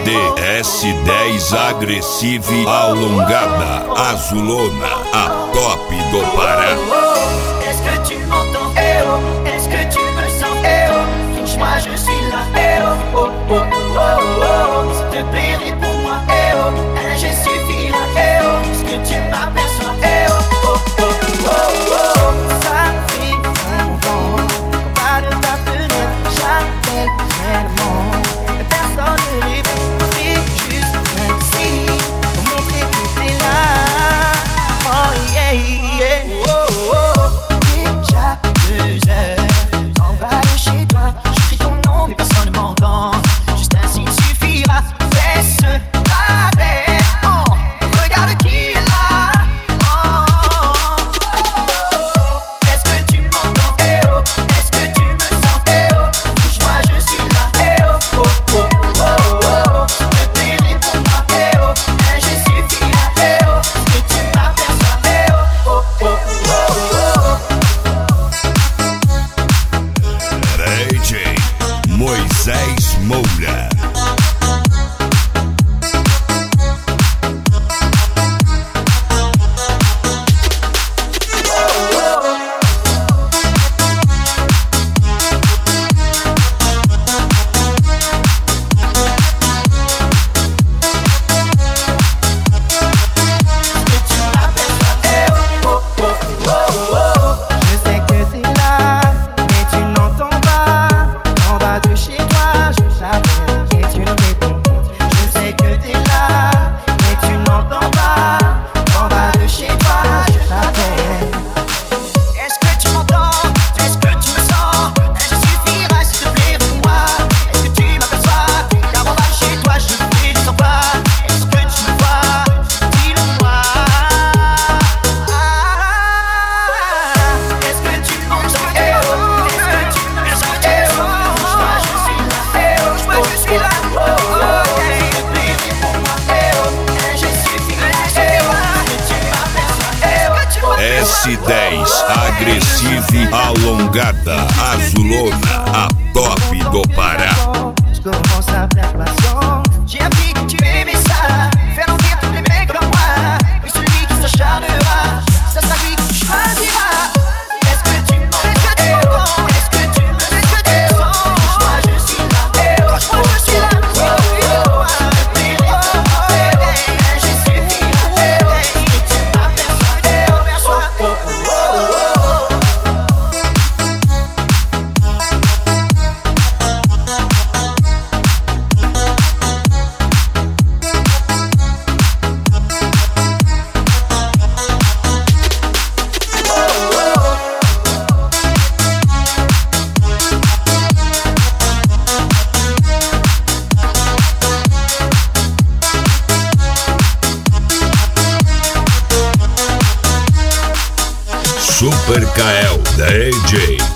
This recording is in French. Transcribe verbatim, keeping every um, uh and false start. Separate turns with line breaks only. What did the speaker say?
D S dez agressiva alongada, azulona, a top do Pará.
Est-ce que tu m'entends? Eh oh, est-ce que tu me sens? Eh oh, touche-moi, je suis là. Eh oh, oh, oh, oh, oh, oh. S'il te plaît, réponds-moi. Eh oh, un geste suffira. Eh oh, est-ce que tu m'aperçois? Eh oh, oh, oh, oh, oh. Ça fait longtemps qu'on parle de ta fenêtre. J'appelle tellement, mais personne ne répond. C'est juste un signe pour montrer que t'es là. Oh yeah, yeah. Oh, oh, oh. Déjà deux heures, on va de chez toi. Je crie ton nom, mais personne ne m'entend. Juste un signe suffira. Fais ce rappel. Oh, regarde qui est là. Oh, oh, oh. Est-ce que tu m'entends? Eh oh, est-ce que tu me sens? Eh oh, touche-moi, je suis là. Eh oh, oh, oh, oh, oh. S'il te plaît, réponds-moi. Eh oh, un geste suffira. Eh oh, est-ce que tu m'aperçois? Eh oh, oh, oh, oh, oh.
D J Moisés Moura.
Je sais que t'es là, mais tu n'entends pas. En bas de chez toi, je t'appelle et tu ne réponds pas. Je sais que t'es là, mais tu n'entends pas. En bas de chez toi, je t'appelle. Est-ce que tu m'entends? Est-ce que tu me sens? Un geste suffira, s'il te plaît, réponds-moi. Est-ce que tu m'aperçois? Car en bas de chez toi, je ne te sens pas. Est-ce que tu me vois? Dis-le-moi. Est-ce que tu m'entends? Eh oh, est-ce que tu me sens? Eh oh, touche-moi, je suis là. Eh oh, touche-moi, je suis là. Oh, oh, oh. S'il te plaît, réponds-moi. Eh oh, un geste suffira. Eh oh, est-ce que tu m'aperçois? Eh oh, tu m'aperçois?
S dez agressiva alongada, azulona, a top do Pará.
Je commence à perdre patience. J'ai appris que tu aimais ça. Faire envie tous les mecs comme moi. Mais celui qui s'acharnera, ça sera lui que tu choisiras. Est-ce que tu m'entends? Eh oh, est-ce que tu me sens? Eh oh, touche-moi, je suis là. Eh oh, touche-moi, je suis là. Oh, oh, oh, s'il te plaît, réponds-moi. Eh oh, un geste suffira. Eh oh, est-ce que tu m'aperçois? Eh oh, perçois. Oh, oh, oh, oh.
Super K L D J